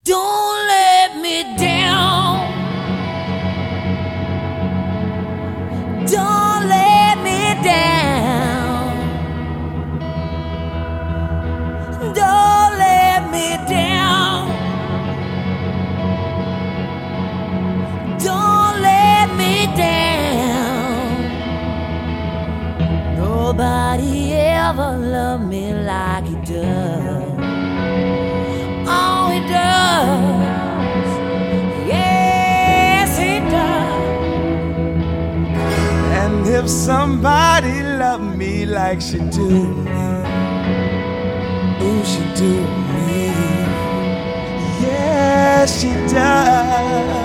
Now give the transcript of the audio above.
Don't let me down. Don't let me down. Don't let me down. Don't let me down. Nobody ever loved me like he does. Oh, he does. Yes, he does. And if somebody loved me like she do me, ooh, she do me. Yeah, she does.